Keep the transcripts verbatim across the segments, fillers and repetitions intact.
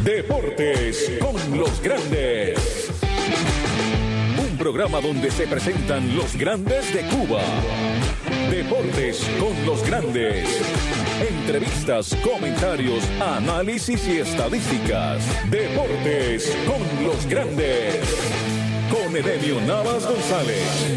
Deportes con los grandes. Un programa donde se presentan los grandes de Cuba. Deportes con los grandes. Entrevistas, comentarios, análisis y estadísticas. Deportes con los grandes. Con Edemio Navas González.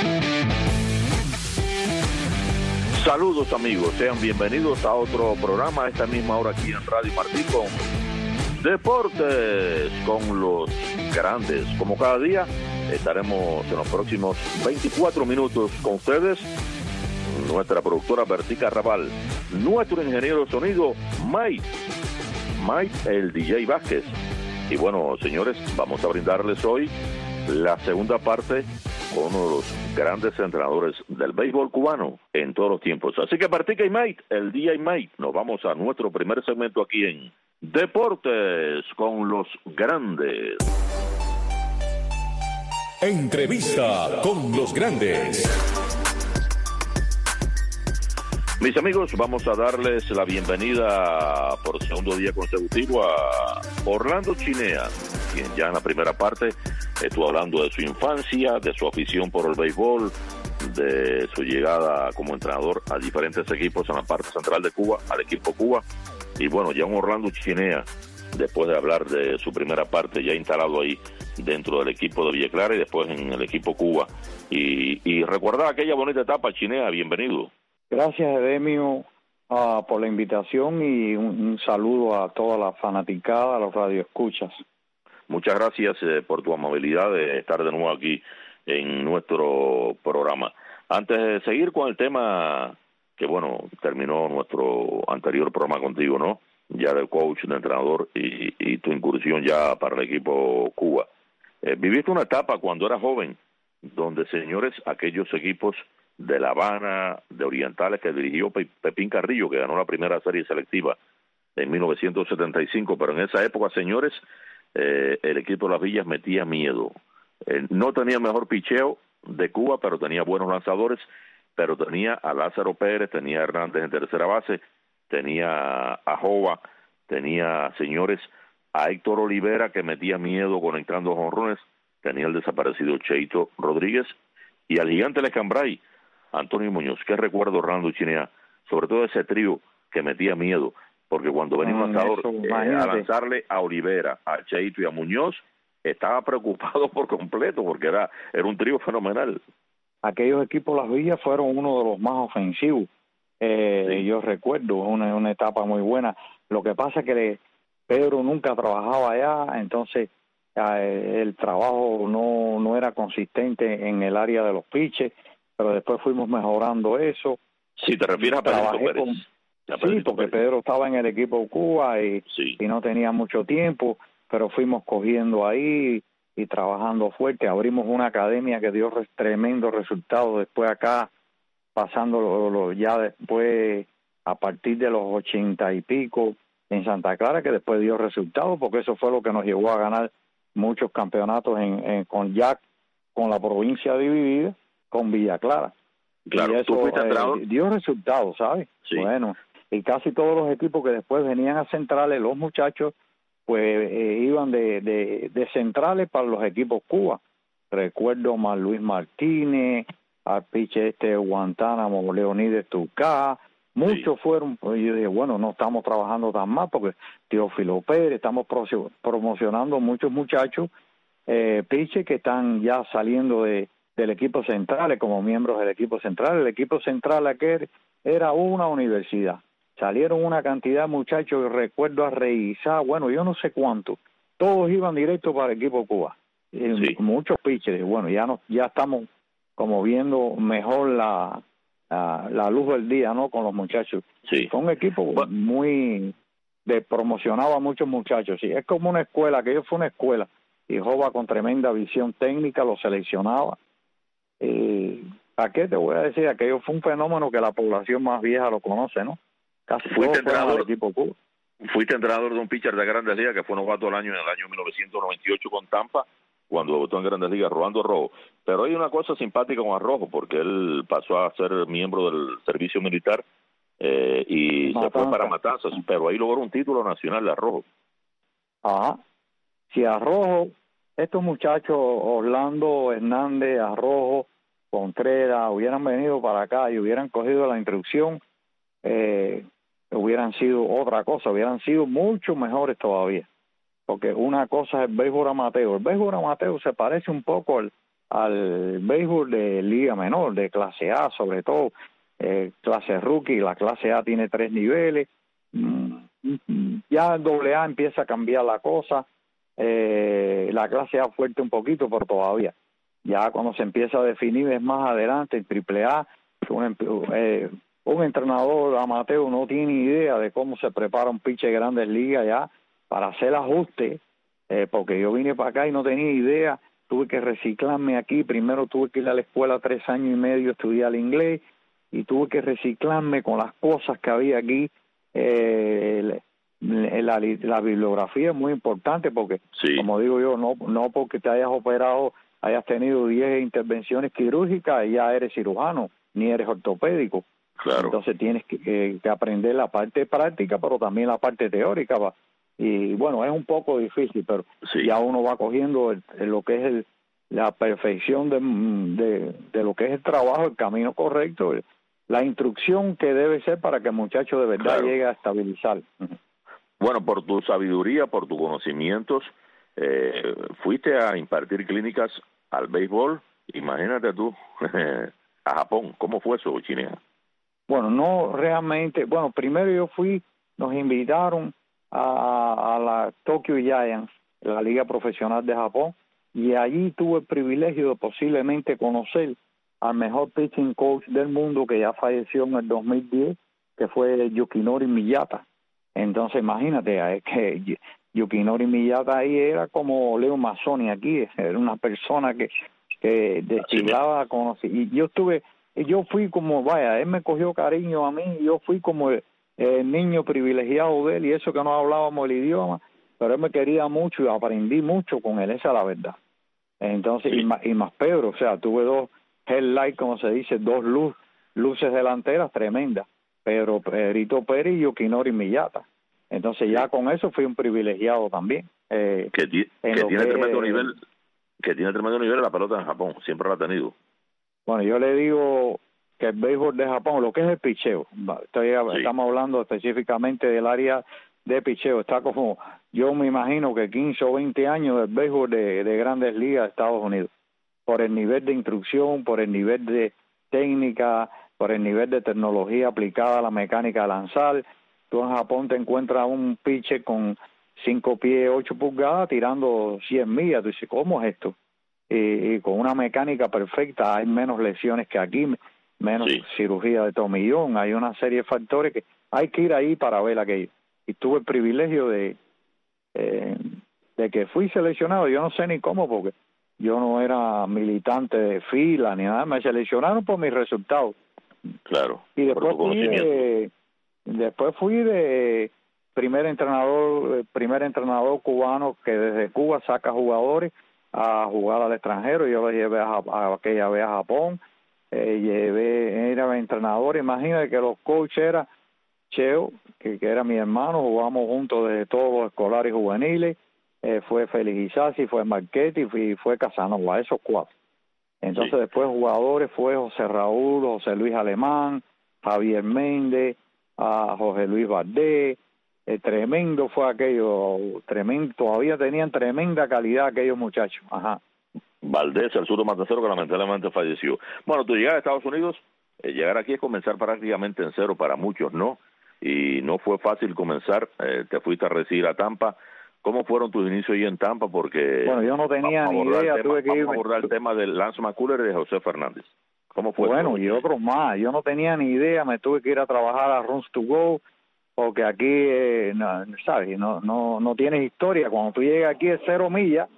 Saludos amigos, sean bienvenidos a otro programa a esta misma hora aquí en Radio Martí con Deportes con los grandes. Como cada día estaremos en los próximos veinticuatro minutos con ustedes. Nuestra productora Bertica Raval, nuestro ingeniero de sonido Mike, Mike el D J Vázquez. Y bueno, señores, vamos a brindarles hoy la segunda parte con uno de los grandes entrenadores del béisbol cubano en todos los tiempos. Así que Bertica y Mike, el D J Mike, nos vamos a nuestro primer segmento aquí en Deportes con los grandes. Entrevista con los grandes. Mis amigos, vamos a darles la bienvenida por segundo día consecutivo a Orlando Chinea, quien ya en la primera parte estuvo hablando de su infancia, de su afición por el béisbol, de su llegada como entrenador a diferentes equipos en la parte central de Cuba, al equipo Cuba. Y bueno, ya un Orlando Chinea, después de hablar de su primera parte, ya instalado ahí dentro del equipo de Villa Clara y después en el equipo Cuba. Y, y recordar aquella bonita etapa, Chinea, bienvenido. Gracias, Edemio, uh, por la invitación y un, un saludo a toda la fanaticada, a los radioescuchas. Muchas gracias eh, por tu amabilidad de estar de nuevo aquí en nuestro programa. Antes de seguir con el tema que, bueno, terminó nuestro anterior programa contigo, ¿no? Ya del coach, de entrenador y, y tu incursión ya para el equipo Cuba. Eh, viviste una etapa cuando eras joven, donde, señores, aquellos equipos de La Habana, de Orientales, que dirigió Pe- Pepín Carrillo, que ganó la primera serie selectiva en mil novecientos setenta y cinco, pero en esa época, señores, eh, el equipo de Las Villas metía miedo. Eh, no tenía el mejor picheo de Cuba, pero tenía buenos lanzadores, pero tenía a Lázaro Pérez, tenía a Hernández en tercera base, tenía a Jova, tenía, señores, a Héctor Olivera, que metía miedo conectando jonrones, tenía el desaparecido Cheito Rodríguez, y al gigante Lescambray, Antonio Muñoz. ¿Qué recuerdo, Orlando Chinea? Sobre todo ese trío que metía miedo, porque cuando venía un lanzador eh, a lanzarle a Olivera, a Cheito y a Muñoz, estaba preocupado por completo, porque era, era un trío fenomenal. Aquellos equipos Las Villas fueron uno de los más ofensivos. Eh, sí. Yo recuerdo una, una etapa muy buena. Lo que pasa es que le, Pedro nunca trabajaba allá, entonces eh, el trabajo no, no era consistente en el área de los pitches, pero después fuimos mejorando eso. Si te refieres a Pedro Pérez. Con, sí, porque Pérez. Pedro estaba en el equipo Cuba y, sí. y no tenía mucho tiempo, pero fuimos cogiendo ahí y trabajando fuerte. Abrimos una academia que dio res, tremendos resultados después acá, pasando lo, lo, ya después a partir de los ochenta y pico en Santa Clara, que después dio resultados, porque eso fue lo que nos llevó a ganar muchos campeonatos en, en con Jack, con la provincia dividida, con Villa Clara. Claro, y eso ¿tú fuiste eh, dio resultados, ¿sabes? Sí. Bueno, y casi todos los equipos que después venían a centrales, los muchachos, pues eh, iban de, de, de centrales para los equipos Cuba. Recuerdo a Luis Martínez, al piche este Guantánamo, Leonides Tucá, muchos sí. fueron, pues yo dije, bueno, no estamos trabajando tan mal porque Teófilo Pérez, estamos pro, promocionando muchos muchachos, eh, piche que están ya saliendo de del equipo central, como miembros del equipo central. El equipo central aquel era una universidad. Salieron una cantidad de muchachos, recuerdo a revisar, bueno, yo no sé cuánto, todos iban directo para el equipo Cuba. Sí. Muchos pitchers, bueno, ya no, ya estamos como viendo mejor la, la, la luz del día, ¿no? Con los muchachos. Sí. Fue un equipo bueno. muy, de promocionaba a muchos muchachos, sí. Es como una escuela, aquello fue una escuela, y Jova con tremenda visión técnica lo seleccionaba. Eh, ¿A qué te voy a decir? Aquello fue un fenómeno que la población más vieja lo conoce, ¿no? Casi fuiste entrenador, equipo Cuba. Fuiste entrenador de un pitcher de Grandes Ligas que fue novato del año en el año mil novecientos noventa y ocho con Tampa, cuando debutó en Grandes Ligas, Rolando Rojo. Pero hay una cosa simpática con Arrojo, porque él pasó a ser miembro del servicio militar eh, y Matanza. Se fue para Matanzas, pero ahí logró un título nacional de Arrojo. Ajá. Si Arrojo, estos muchachos, Orlando Hernández, Arrojo, Contreras, hubieran venido para acá y hubieran cogido la instrucción, eh, hubieran sido otra cosa, hubieran sido mucho mejores todavía. Porque una cosa es el béisbol amateur. El béisbol amateur se parece un poco al, al béisbol de liga menor, de clase A sobre todo, eh, clase rookie. La clase A tiene tres niveles. Mm, ya el doble A empieza a cambiar la cosa. Eh, la clase A fuerte un poquito, pero todavía. Ya cuando se empieza a definir es más adelante, el triple A, un, eh, un entrenador amateur no tiene idea de cómo se prepara un pitcher de Grandes Ligas ya para hacer ajustes, eh, porque yo vine para acá y no tenía idea, tuve que reciclarme aquí, primero tuve que ir a la escuela tres años y medio a estudiar inglés, y tuve que reciclarme con las cosas que había aquí. eh, la, la, la bibliografía es muy importante porque, sí. como digo yo, no, no porque te hayas operado, hayas tenido diez intervenciones quirúrgicas y ya eres cirujano, ni eres ortopédico. Claro. Entonces tienes que, eh, que aprender la parte práctica, pero también la parte teórica, va. Y bueno, es un poco difícil, pero sí. ya uno va cogiendo el, el, lo que es el, la perfección de, de, de lo que es el trabajo, el camino correcto, el, la instrucción que debe ser para que el muchacho de verdad claro. llegue a estabilizar. Bueno, por tu sabiduría, por tus conocimientos, eh, fuiste a impartir clínicas al béisbol, imagínate tú, a Japón. ¿Cómo fue eso, Chinea? Bueno, no realmente, bueno, primero yo fui, nos invitaron a, a la Tokyo Giants, la liga profesional de Japón, y allí tuve el privilegio de posiblemente conocer al mejor pitching coach del mundo que ya falleció en el dos mil diez, que fue Yukinori Miyata. Entonces imagínate, es que Yukinori Miyata ahí era como Leo Mazzoni aquí, era una persona que, que destilaba conocer, y yo estuve, yo fui como, vaya, él me cogió cariño a mí, yo fui como el, el niño privilegiado de él, y eso que no hablábamos el idioma, pero él me quería mucho y aprendí mucho con él, esa es la verdad. Entonces, sí. y, más, y más Pedro, o sea, tuve dos headlights, como se dice, dos luz, luces delanteras tremendas, pero Pedrito Pérez y Yukinori Miyata. Entonces, ya sí. con eso fui un privilegiado también. Eh, que ti, que tiene que, tremendo nivel, que tiene tremendo nivel la pelota en Japón, siempre lo ha tenido. Bueno, yo le digo que el béisbol de Japón, lo que es el picheo, estoy, sí. estamos hablando específicamente del área de picheo, está como, yo me imagino que quince o veinte años del béisbol de, de Grandes Ligas de Estados Unidos, por el nivel de instrucción, por el nivel de técnica, por el nivel de tecnología aplicada a la mecánica de lanzar. Tú en Japón te encuentras un pitcher con cinco pies, ocho pulgadas, tirando cien millas. Tú dices, ¿cómo es esto? Y, y con una mecánica perfecta, hay menos lesiones que aquí, menos sí. cirugía de tomillón, hay una serie de factores que hay que ir ahí para ver aquello. Y tuve el privilegio de, eh, de que fui seleccionado, yo no sé ni cómo, porque yo no era militante de fila ni nada, me seleccionaron por mis resultados. Claro. Y después fui de, después fui de primer entrenador, primer entrenador cubano que desde Cuba saca jugadores a jugar al extranjero. Yo los llevé a, a aquella vez a Japón, eh, llevé, era entrenador, imagínate que los coaches eran Cheo, que, que era mi hermano, jugamos juntos desde todos los escolares juveniles, eh, fue Félix Isasi, fue Marchetti y fue Casanova, esos cuatro. Entonces sí. después jugadores fue José Raúl, José Luis Alemán, Javier Méndez, a José Luis Valdés, eh, tremendo fue aquello, tremendo, todavía tenían tremenda calidad aquellos muchachos. Ajá. Valdés, el surdo matacero que lamentablemente falleció. Bueno, tu llegada a Estados Unidos, eh, llegar aquí es comenzar prácticamente en cero para muchos, ¿no? Y no fue fácil comenzar, eh, te fuiste a residir a Tampa. ¿Cómo fueron tus inicios ahí en Tampa? Porque bueno, yo no tenía ni idea, tema, tuve que vamos irme. a abordar el tema del Lance McCullers y de José Fernández. ¿Cómo fue? Bueno, eso? y otros más. Yo no tenía ni idea, me tuve que ir a trabajar a Runs to Go, porque aquí, eh, no, ¿sabes? No, no, no tienes historia. Cuando tú llegas aquí es cero millas,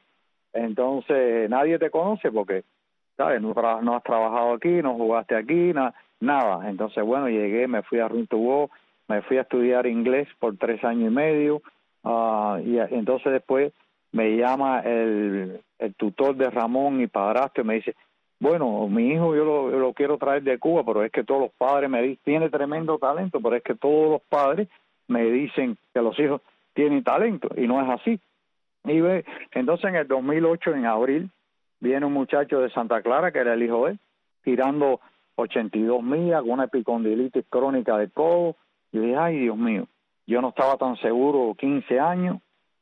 entonces nadie te conoce porque, ¿sabes? No, no has trabajado aquí, no jugaste aquí, na, nada. Entonces, bueno, llegué, me fui a Runs to Go, me fui a estudiar inglés por tres años y medio. Uh, y entonces después me llama el, el tutor de Ramón y padrastro y me dice, bueno, mi hijo yo lo, yo lo quiero traer de Cuba, pero es que todos los padres me dicen, tiene tremendo talento, pero es que todos los padres me dicen que los hijos tienen talento, y no es así. Y ve, entonces en el dos mil ocho, en abril, viene un muchacho de Santa Clara, que era el hijo de él, tirando ochenta y dos millas con una epicondilitis crónica de codo. Yo dije, ay, Dios mío, yo no estaba tan seguro, quince años,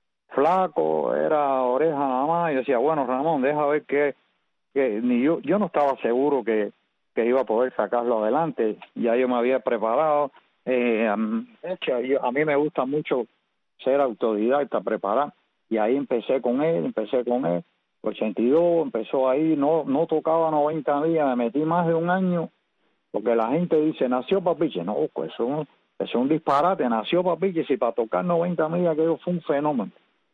flaco, era oreja nada más. Yo decía, bueno, Ramón, deja ver qué, que ni yo, yo no estaba seguro que, que iba a poder sacarlo adelante. Ya yo me había preparado. Eh, hecho, yo, a mí me gusta mucho ser autodidacta, preparar. Y ahí empecé con él, empecé con él. ochenta y dos, empezó ahí, no no tocaba noventa días, me metí más de un año, porque la gente dice, nació papiche. No, pues eso, eso es un disparate, nació papiche, si para tocar noventa millas aquello fue un fenómeno.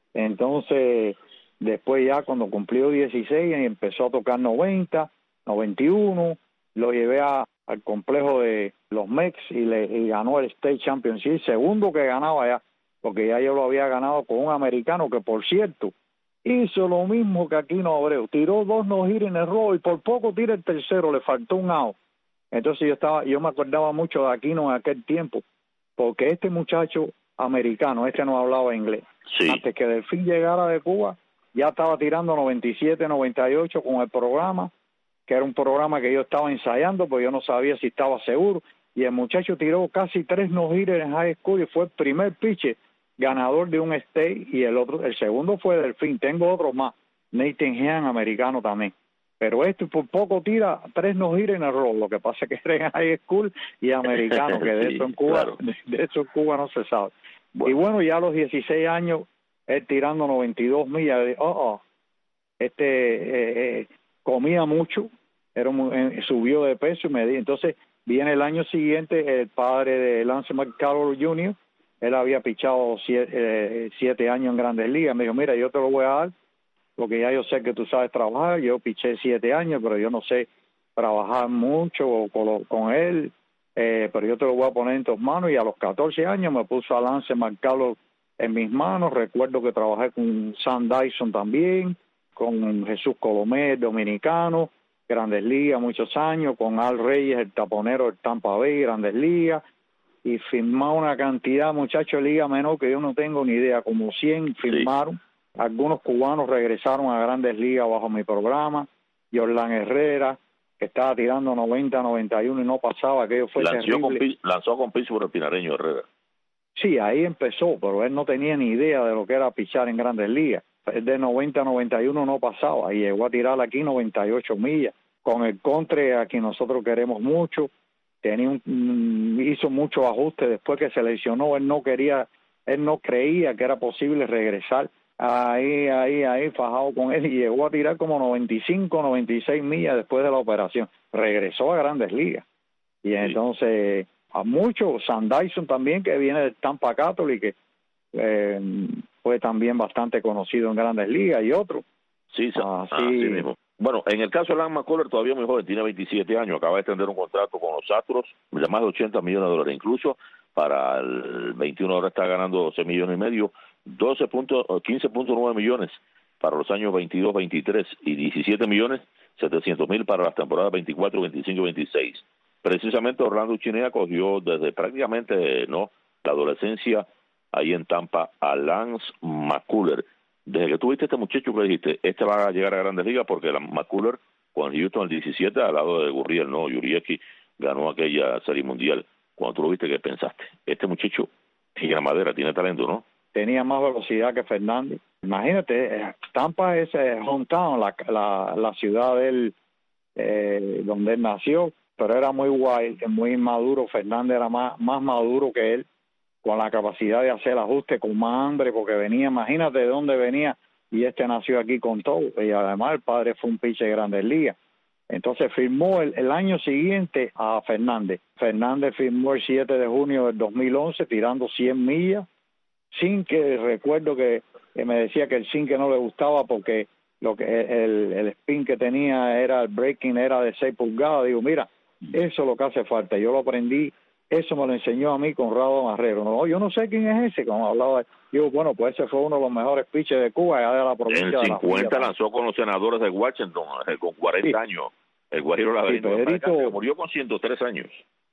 Entonces, después ya cuando cumplió dieciséis, empezó a tocar noventa, noventa y uno, lo llevé a, al complejo de los Mex y, le, y ganó el State Championship, segundo que ganaba ya, porque ya yo lo había ganado con un americano que, por cierto, hizo lo mismo que Aquino Abreu, tiró dos no-hitter en el robo y por poco tira el tercero, le faltó un out. Entonces yo estaba, yo me acordaba mucho de Aquino en aquel tiempo, porque este muchacho americano, este no hablaba inglés, sí. Antes que Delfín llegara de Cuba, ya estaba tirando noventa y siete, noventa y ocho con el programa, que era un programa que yo estaba ensayando, porque yo no sabía si estaba seguro, y el muchacho tiró casi tres no-hitters en high school y fue el primer pitcher ganador de un state, y el otro, el segundo fue Delfín. Tengo otros más, Nathan Hean, americano también, pero este por poco tira tres no-hitters en el rol. Lo que pasa es que era en high school y americano, que de sí, eso en Cuba, claro. de, de eso en Cuba no se sabe. Bueno. Y bueno, ya a los dieciséis años, él tirando noventa y dos millas, de, oh, oh, este eh, eh, comía mucho, era muy, eh, subió de peso y medía. Entonces viene el año siguiente, el padre de Lance McCullers junior, él había pichado siete, eh, siete años en Grandes Ligas. Me dijo, mira, yo te lo voy a dar, porque ya yo sé que tú sabes trabajar. Yo piché siete años, pero yo no sé trabajar mucho con, con él, eh, pero yo te lo voy a poner en tus manos. Y a los catorce años me puso a Lance McCullers en mis manos. Recuerdo que trabajé con Sam Dyson también, con Jesús Colomé, dominicano, Grandes Ligas muchos años, con Al Reyes, el taponero del Tampa Bay, Grandes Ligas, y firmaba una cantidad, muchachos, de liga menor que yo no tengo ni idea, como cien firmaron. Sí. Algunos cubanos regresaron a Grandes Ligas bajo mi programa. Jordan Herrera, que estaba tirando noventa, noventa y uno y no pasaba, aquello fue lanzó terrible. Con, lanzó con Pittsburgh el pinareño Herrera. Sí, ahí empezó, pero él no tenía ni idea de lo que era pichar en Grandes Ligas. El de noventa, noventa y uno no pasaba, y llegó a tirar aquí noventa y ocho millas, con el contre a quien nosotros queremos mucho. Tenía un, hizo muchos ajustes después que se lesionó. Él no quería, él no creía que era posible regresar. Ahí, ahí, ahí, fajado con él, y llegó a tirar como noventa y cinco, noventa y seis millas después de la operación. Regresó a Grandes Ligas. Y sí. Entonces, a muchos, Sam Dyson también, que viene del Tampa Catholic, que eh, fue también bastante conocido en Grandes Ligas, y otros. Sí, ah, sí. Así mismo. Bueno, en el caso de Lance McCullers, todavía muy joven, tiene veintisiete años, acaba de extender un contrato con los Astros de más de ochenta millones de dólares. Incluso para el veintiuno ahora está ganando doce millones y medio, doce punto, quince punto nueve millones para los años veintidós, veintitrés y diecisiete millones setecientos mil para las temporadas veinticuatro, veinticinco y veintiséis. Precisamente Orlando Chinea cogió desde prácticamente no la adolescencia ahí en Tampa a Lance McCullers. Desde que tuviste este muchacho que dijiste, este va a llegar a Grandes Ligas, porque la McCullers con Houston el diecisiete, al lado de Gurriel, no, Yurievsky ganó aquella serie mundial. Cuando tú lo viste, ¿qué pensaste? Este muchacho tiene madera, tiene talento, ¿no? Tenía más velocidad que Fernández. Imagínate, Tampa es eh, hometown, la, la, la ciudad de él, eh, donde él nació, pero era muy guay, muy maduro. Fernández era más, más maduro que él, con la capacidad de hacer ajustes, con más hambre, porque venía, imagínate de dónde venía, y este nació aquí con todo, y además el padre fue un pitcher de Grandes Ligas. Entonces firmó el, el año siguiente a Fernández. Fernández firmó el siete de junio del dos mil once, tirando cien millas, sin que, recuerdo que, que me decía que el sin que no le gustaba, porque lo que el, el spin que tenía era, el breaking era de seis pulgadas. Digo, mira, eso es lo que hace falta. Yo lo aprendí. Eso me lo enseñó a mí Conrado Marrero. No, yo no sé quién es ese, como hablaba. Digo, bueno, pues ese fue uno de los mejores pitchers de Cuba, allá de la provincia de la En cincuenta lanzó con los senadores de Washington, con cuarenta sí. años. El Guajiro Laberinto. Sí, Pedrito, murió con ciento tres años.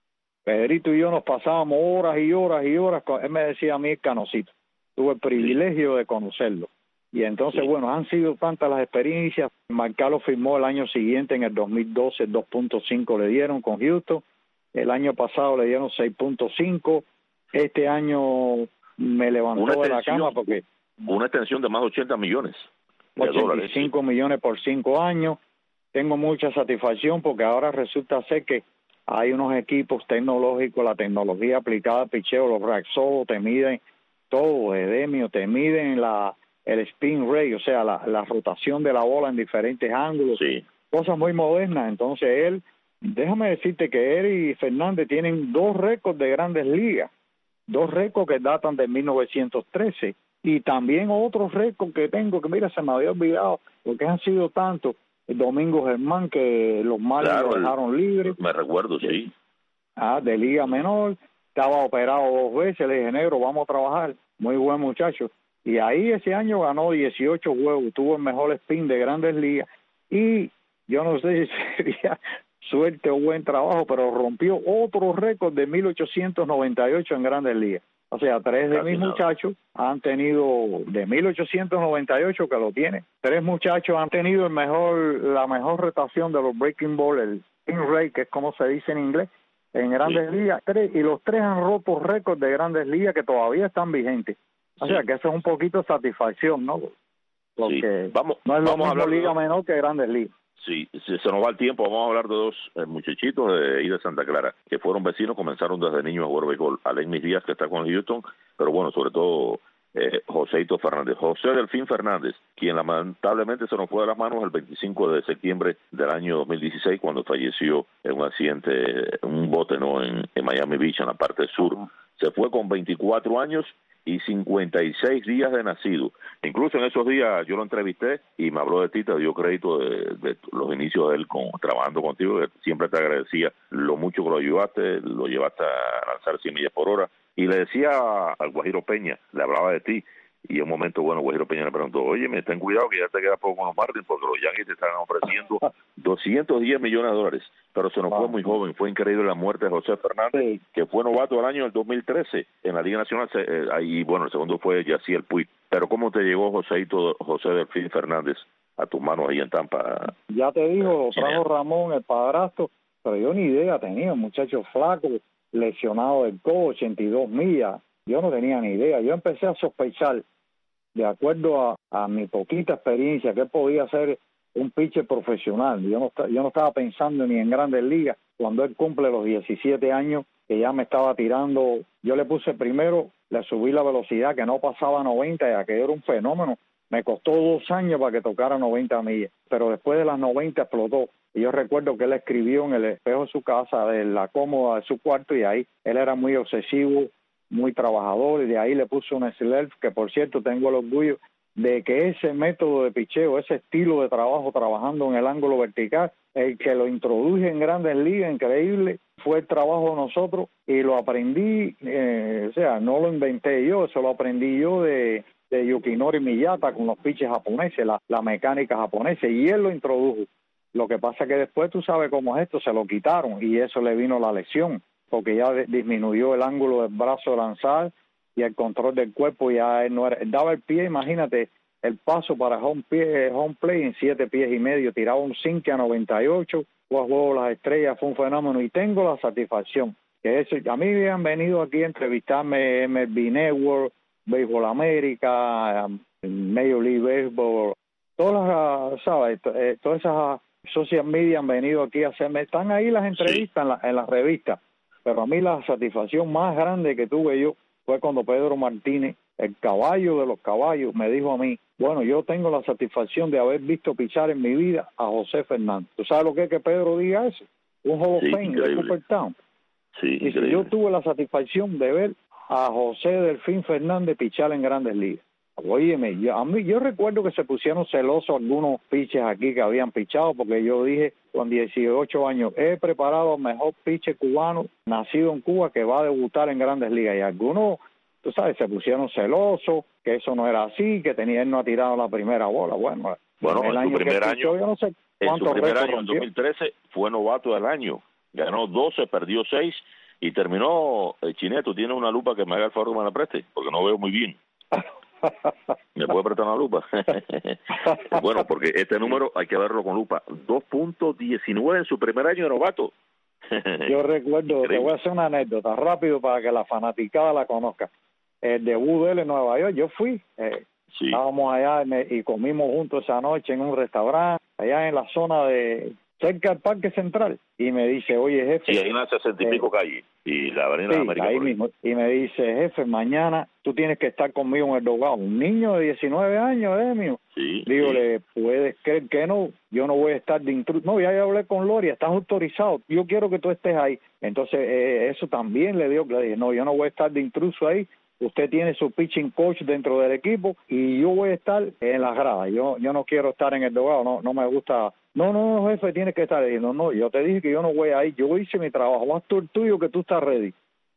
Pedrito y yo nos pasábamos horas y horas y horas. Con, él me decía a mí el Canocito. Tuve el privilegio sí. de conocerlo. Y entonces, sí. bueno, han sido tantas las experiencias. Marcalo firmó el año siguiente, en el dos mil doce, dos punto cinco le dieron con Houston. El año pasado le dieron seis punto cinco. Este año me levantó de la cama porque... Una extensión de más de ochenta millones de ochenta y cinco dólares. Sí. millones por cinco años. Tengo mucha satisfacción porque ahora resulta ser que hay unos equipos tecnológicos, la tecnología aplicada al picheo, los Raxo, te miden todo, Edemio, te miden la el spin rate, o sea, la, la rotación de la bola en diferentes ángulos, sí. Cosas muy modernas. Entonces él, déjame decirte que él y Fernández tienen dos récords de Grandes Ligas, dos récords que datan de mil novecientos trece, y también otros récords que tengo que, mira, se me había olvidado, porque han sido tantos. El Domingo Germán, que los Marlins Claro, lo dejaron libre. Me recuerdo, sí. Ah, de liga menor, estaba operado dos veces, le dije, negro, vamos a trabajar, muy buen muchacho. Y ahí ese año ganó dieciocho juegos, tuvo el mejor spin de Grandes Ligas, y yo no sé si sería suerte o buen trabajo, pero rompió otro récord de mil ochocientos noventa y ocho en Grandes Ligas. O sea, tres de Casi mis nada. muchachos han tenido, de mil ochocientos noventa y ocho que lo tiene, tres muchachos han tenido el mejor, la mejor rotación de los breaking ball, el spin rate, que es como se dice en inglés, en Grandes Sí. Ligas, tres, y los tres han roto récords de Grandes Ligas que todavía están vigentes. O Sí. sea, que eso es un poquito de satisfacción, ¿no? Porque Sí. Vamos, no es lo vamos a mismo hablar de Liga dos. menor que Grandes Ligas. Sí, si se nos va el tiempo, vamos a hablar de dos eh, muchachitos de ahí de Santa Clara, que fueron vecinos, comenzaron desde niños a jugar béisbol. Alexis Díaz, que está con Houston, pero bueno, sobre todo eh, Joséito Fernández. José Delfín Fernández, quien lamentablemente se nos fue de las manos el veinticinco de septiembre del año dos mil dieciséis, cuando falleció en un accidente, un bote, ¿no?, en, en Miami Beach, en la parte sur. Se fue con veinticuatro años y cincuenta y seis días de nacido. Incluso en esos días yo lo entrevisté y me habló de ti, te dio crédito de, de los inicios de él con, trabajando contigo, que siempre te agradecía lo mucho que lo ayudaste, lo llevaste a lanzar cien millas por hora, y le decía al Guajiro Peña, le hablaba de ti, y en un momento, bueno, Guajiro Peña le preguntó, oye, me ten cuidado que ya te queda poco con los Marlins, porque los Yankees te están ofreciendo doscientos diez millones de dólares, pero se nos fue muy joven. Fue increíble la muerte de José Fernández, Sí. que fue novato del año del dos mil trece en la Liga Nacional, eh, ahí, bueno, el segundo fue Yaciel Puig. Pero ¿cómo te llegó Joséito, José Delfín Fernández a tus manos ahí en Tampa? Ya te digo, lo Chileno. trajo Ramón, el padrastro, pero yo ni idea tenía, un muchacho flaco, lesionado del codo, ochenta y dos millas. Yo no tenía ni idea. Yo empecé a sospechar, de acuerdo a, a mi poquita experiencia, que él podía ser un pitcher profesional. Yo no, esta- yo no estaba pensando ni en Grandes Ligas. Cuando él cumple los diecisiete años, que ya me estaba tirando, yo le puse primero, le subí la velocidad, que no pasaba noventa, ya que era un fenómeno. Me costó dos años para que tocara noventa millas, pero después de las noventa explotó. Y yo recuerdo que él escribió en el espejo de su casa, de la cómoda de su cuarto, y ahí él era muy obsesivo, muy trabajador, y de ahí le puso un Slurp, que por cierto tengo el orgullo de que ese método de picheo, ese estilo de trabajo, trabajando en el ángulo vertical, el que lo introduje en Grandes Ligas, increíble, fue el trabajo de nosotros, y lo aprendí, eh, o sea, no lo inventé yo, eso lo aprendí yo de, de Yukinori Miyata con los pitches japoneses, la, la mecánica japonesa, y él lo introdujo. Lo que pasa que después, tú sabes cómo es esto, se lo quitaron, y eso le vino la lesión, porque ya de- disminuyó el ángulo del brazo de lanzar y el control del cuerpo. Ya él no era, él daba el pie, imagínate, el paso para home, pie, home play en siete pies y medio, tiraba un cinco a noventa y ocho, fue a juego las estrellas, fue un fenómeno, y tengo la satisfacción que eso, a mí me han venido aquí a entrevistarme M L B Network, Béisbol América, Major League Baseball, todas las, ¿sabes? Eh, todas esas social media han venido aquí a hacerme, están ahí las entrevistas sí. en, la, en las revistas, pero a mí la satisfacción más grande que tuve yo fue cuando Pedro Martínez, el caballo de los caballos, me dijo a mí, bueno, yo tengo la satisfacción de haber visto pichar en mi vida a José Fernández. ¿Tú sabes lo que es que Pedro diga eso? Un Hall of Sí, Fame de Cooperstown. Sí, y increíble. yo tuve la satisfacción de ver a José Delfín Fernández pichar en Grandes Ligas. Óyeme, yo, a mí, yo recuerdo que se pusieron celosos algunos pitchers aquí que habían pichado, porque yo dije con dieciocho años, he preparado al mejor pitcher cubano nacido en Cuba que va a debutar en Grandes Ligas, y algunos, tú sabes, se pusieron celosos, que eso no era así, que tenía él no ha tirado la primera bola. Bueno, bueno en, el su año primer año, pichó, yo no sé en su primer año, en rompió. dos mil trece, fue novato del año, ganó doce, perdió seis, y terminó, eh, Chineto, tienes una lupa que me haga el favor que me la preste, porque no veo muy bien. ¿Me puede prestar una lupa? Bueno, porque este número hay que verlo con lupa. dos punto diecinueve en su primer año de novato. Yo recuerdo, te voy a hacer una anécdota rápido para que la fanaticada la conozca. El debut de él en Nueva York, yo fui, eh, sí. Estábamos allá y comimos juntos esa noche en un restaurante, allá en la zona de cerca del Parque Central, y me dice, oye, jefe... Sí, ahí en la sesenta y pico eh, calle, y la Avenida sí, de América. Ahí mismo, y me dice, jefe, mañana tú tienes que estar conmigo en el dogado. Un niño de diecinueve años, ¿eh, mío? Sí. Digo, sí. ¿le puedes creer que no? Yo no voy a estar de intruso. No, ya, ya hablé con Loria, estás autorizado, yo quiero que tú estés ahí. Entonces, eh, eso también le dio, le dije, no, yo no voy a estar de intruso ahí. Usted tiene su pitching coach dentro del equipo y yo voy a estar en las gradas. Yo yo no quiero estar en el dogado, no no me gusta. No, no, jefe, tienes que estar ahí. No, no, yo te dije que yo no voy ahí. Yo hice mi trabajo. Haz tú el tuyo que tú estás ready.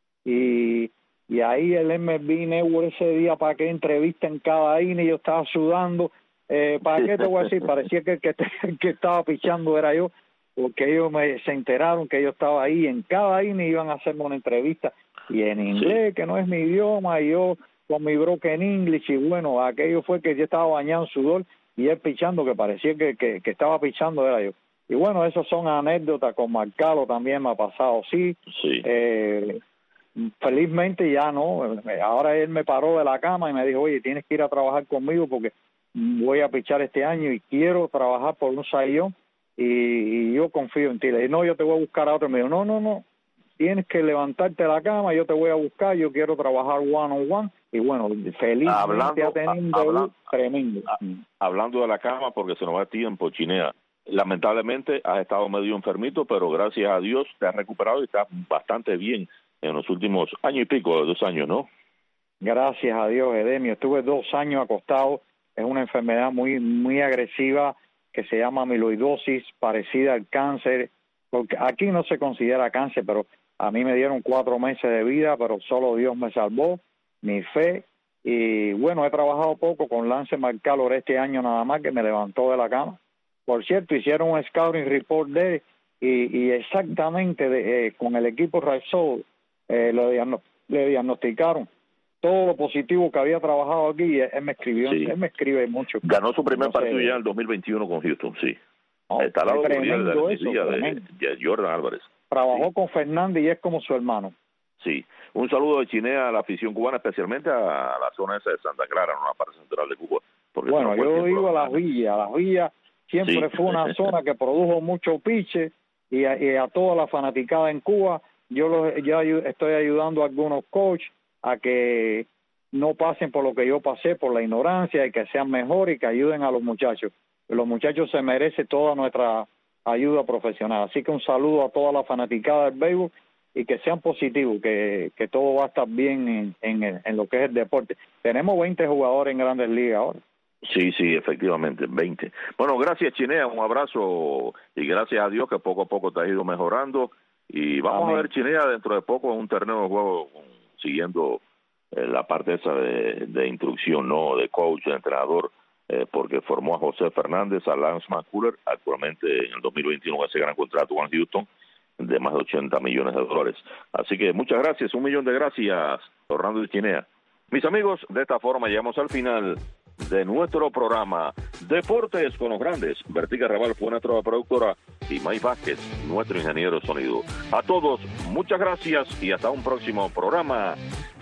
Y, y ahí el M L B Network ese día, para que entrevista en cada inning, yo estaba sudando. Eh, ¿Para qué te voy a decir? Parecía que el que, que, que estaba pichando era yo, porque ellos me, se enteraron que yo estaba ahí. En cada inning iban a hacerme una entrevista. Y en inglés, sí. que no es mi idioma, y yo con mi broken English, y bueno, aquello fue que yo estaba bañado en sudor, y él pichando, que parecía que, que, que estaba pichando, era yo. Y bueno, esas son anécdotas, con Marcalo también me ha pasado, sí. sí. Eh, felizmente ya no, ahora él me paró de la cama y me dijo, oye, tienes que ir a trabajar conmigo porque voy a pichar este año y quiero trabajar por un sayón, y, y yo confío en ti. Le dije, no, yo te voy a buscar a otro. Me dijo, no, no, no. Tienes que levantarte de la cama, yo te voy a buscar, yo quiero trabajar one on one. Y bueno, felizmente hablando, ha tenido un debut tremendo. A, hablando de la cama, porque se nos va el tiempo, Chinea, lamentablemente has estado medio enfermito, pero gracias a Dios te has recuperado y estás bastante bien en los últimos año y pico, dos años, ¿no? Gracias a Dios, Edemio. Estuve dos años acostado. Es una enfermedad muy, muy agresiva que se llama amiloidosis, parecida al cáncer, porque aquí no se considera cáncer, pero a mí me dieron cuatro meses de vida, pero solo Dios me salvó, mi fe. Y bueno, he trabajado poco con Lance Marcalo este año nada más, que me levantó de la cama. Por cierto, hicieron un scouting report de él y, y exactamente de, eh, con el equipo Red Sox eh, lo diagno- le diagnosticaron todo lo positivo que había trabajado aquí, y él, él me escribió, sí. él me escribe mucho. Ganó su primer Entonces, partido ya en el dos mil veintiuno con Houston, sí. Oh, Está al lado de, tremendo de, eso, de, de Jordan Álvarez. Trabajó sí. con Fernández y es como su hermano. Sí. Un saludo de Chinea a la afición cubana, especialmente a la zona esa de Santa Clara, en una parte central de Cuba. Porque bueno, yo digo a Las Villas. Las Villas siempre sí. fue una zona que produjo mucho piche, y a, y a toda la fanaticada en Cuba. Yo los, ya estoy ayudando a algunos coaches a que no pasen por lo que yo pasé, por la ignorancia, y que sean mejores y que ayuden a los muchachos. Los muchachos se merecen toda nuestra ayuda profesional. Así que un saludo a toda la fanaticada del béisbol y que sean positivos, que, que todo va a estar bien en, en, en lo que es el deporte. Tenemos veinte jugadores en Grandes Ligas ahora. Sí, sí, efectivamente, veinte. Bueno, gracias, Chinea, un abrazo y gracias a Dios que poco a poco te has ido mejorando. Y vamos Amén. a ver Chinea dentro de poco en un torneo de juego, siguiendo eh, la parte esa de, de instrucción, ¿no? De coach, de entrenador. Eh, porque formó a José Fernández, a Lance McCullers, actualmente en el dos mil veintiuno ese gran contrato con Houston de más de ochenta millones de dólares. Así que muchas gracias, un millón de gracias, Orlando de Chinea. Mis amigos, de esta forma llegamos al final de nuestro programa Deportes con los Grandes. Vertiga Raval fue nuestra productora y Mike Vázquez, nuestro ingeniero de sonido. A todos, muchas gracias y hasta un próximo programa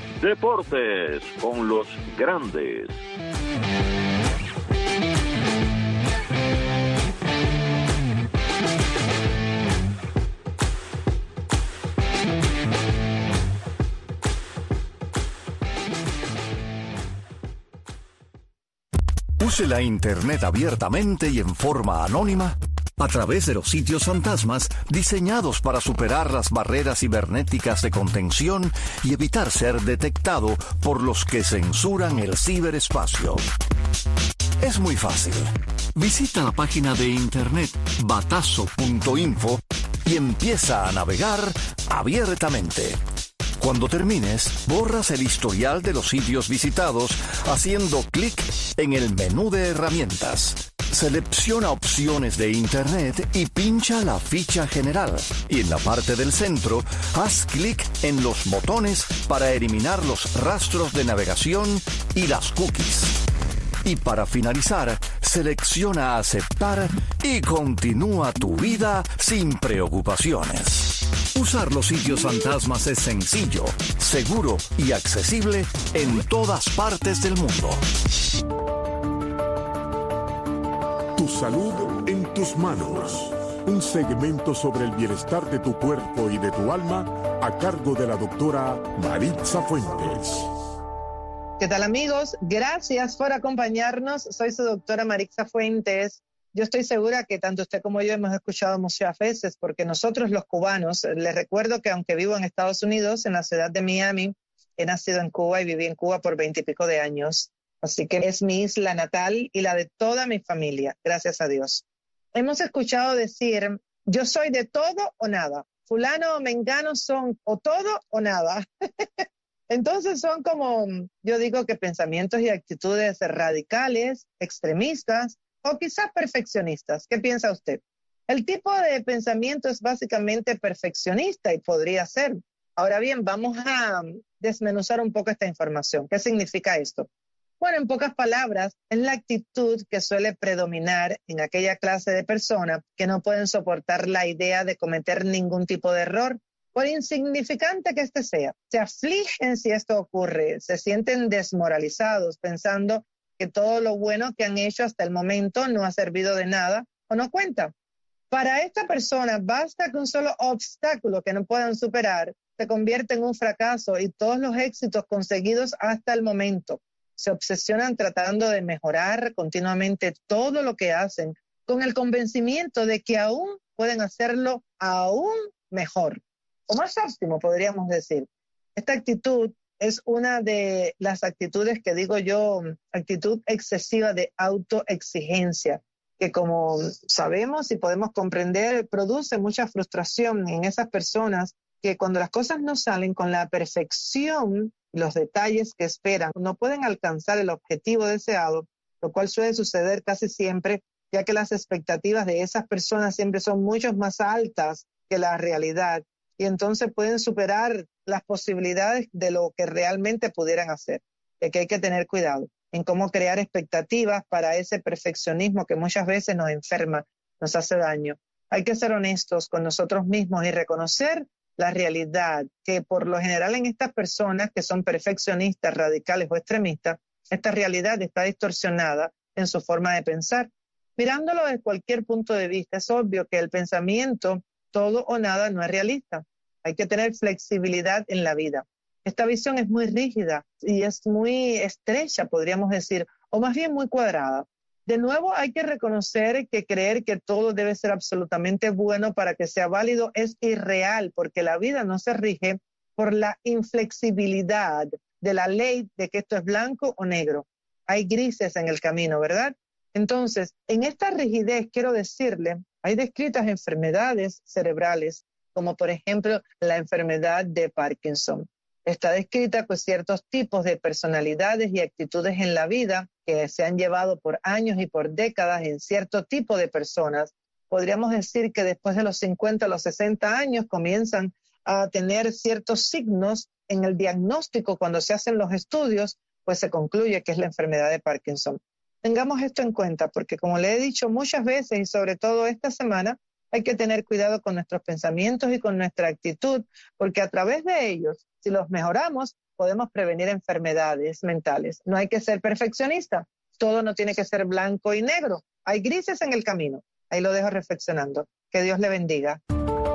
Deportes con los Grandes. Use la Internet abiertamente y en forma anónima a través de los sitios fantasmas diseñados para superar las barreras cibernéticas de contención y evitar ser detectado por los que censuran el ciberespacio. Es muy fácil. Visita la página de internet batazo punto info y empieza a navegar abiertamente. Cuando termines, borras el historial de los sitios visitados haciendo clic en el menú de herramientas. Selecciona opciones de Internet y pincha la ficha general. Y en la parte del centro, haz clic en los botones para eliminar los rastros de navegación y las cookies. Y para finalizar, selecciona Aceptar y continúa tu vida sin preocupaciones. Usar los sitios fantasmas es sencillo, seguro y accesible en todas partes del mundo. Tu salud en tus manos. Un segmento sobre el bienestar de tu cuerpo y de tu alma a cargo de la doctora Maritza Fuentes. ¿Qué tal, amigos? Gracias por acompañarnos. Soy su doctora Maritza Fuentes. Yo estoy segura que tanto usted como yo hemos escuchado muchas veces, porque nosotros los cubanos, les recuerdo que aunque vivo en Estados Unidos, en la ciudad de Miami, he nacido en Cuba y viví en Cuba por veintipico de años. Así que es mi isla natal y la de toda mi familia, gracias a Dios. Hemos escuchado decir, yo soy de todo o nada. Fulano o mengano son o todo o nada. Entonces son como, yo digo que pensamientos y actitudes radicales, extremistas o quizás perfeccionistas. ¿Qué piensa usted? El tipo de pensamiento es básicamente perfeccionista y podría ser. Ahora bien, vamos a desmenuzar un poco esta información. ¿Qué significa esto? Bueno, en pocas palabras, es la actitud que suele predominar en aquella clase de personas que no pueden soportar la idea de cometer ningún tipo de error, por insignificante que éste sea. Se afligen si esto ocurre, se sienten desmoralizados pensando que todo lo bueno que han hecho hasta el momento no ha servido de nada o no cuenta. Para esta persona basta que un solo obstáculo que no puedan superar se convierte en un fracaso y todos los éxitos conseguidos hasta el momento. Se obsesionan tratando de mejorar continuamente todo lo que hacen con el convencimiento de que aún pueden hacerlo aún mejor. O más óptimo, podríamos decir. Esta actitud es una de las actitudes que digo yo, actitud excesiva de autoexigencia, que como sabemos y podemos comprender, produce mucha frustración en esas personas que cuando las cosas no salen con la perfección, los detalles que esperan, no pueden alcanzar el objetivo deseado, lo cual suele suceder casi siempre, ya que las expectativas de esas personas siempre son mucho más altas que la realidad. Y entonces pueden superar las posibilidades de lo que realmente pudieran hacer. De que hay que tener cuidado en cómo crear expectativas para ese perfeccionismo que muchas veces nos enferma, nos hace daño. Hay que ser honestos con nosotros mismos y reconocer la realidad, que por lo general en estas personas que son perfeccionistas, radicales o extremistas, esta realidad está distorsionada en su forma de pensar. Mirándolo desde cualquier punto de vista, es obvio que el pensamiento todo o nada no es realista. Hay que tener flexibilidad en la vida. Esta visión es muy rígida y es muy estrecha, podríamos decir, o más bien muy cuadrada. De nuevo, hay que reconocer que creer que todo debe ser absolutamente bueno para que sea válido es irreal, porque la vida no se rige por la inflexibilidad de la ley de que esto es blanco o negro. Hay grises en el camino, ¿verdad? Entonces, en esta rigidez, quiero decirle, hay descritas enfermedades cerebrales, como por ejemplo la enfermedad de Parkinson. Está descrita con ciertos tipos de personalidades y actitudes en la vida que se han llevado por años y por décadas en cierto tipo de personas. Podríamos decir que después de los cincuenta a los sesenta años comienzan a tener ciertos signos en el diagnóstico. Cuando se hacen los estudios, pues se concluye que es la enfermedad de Parkinson. Tengamos esto en cuenta porque, como le he dicho muchas veces y sobre todo esta semana, hay que tener cuidado con nuestros pensamientos y con nuestra actitud, porque a través de ellos, si los mejoramos, podemos prevenir enfermedades mentales. No hay que ser perfeccionista. Todo no tiene que ser blanco y negro. Hay grises en el camino. Ahí lo dejo reflexionando. Que Dios le bendiga.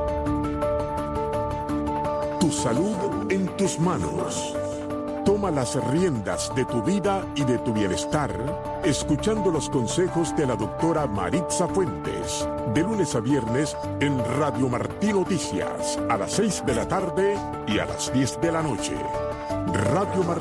Tu salud en tus manos. Toma las riendas de tu vida y de tu bienestar, escuchando los consejos de la doctora Maritza Fuentes, de lunes a viernes en Radio Martí Noticias, a las seis de la tarde y a las diez de la noche. Radio Martí.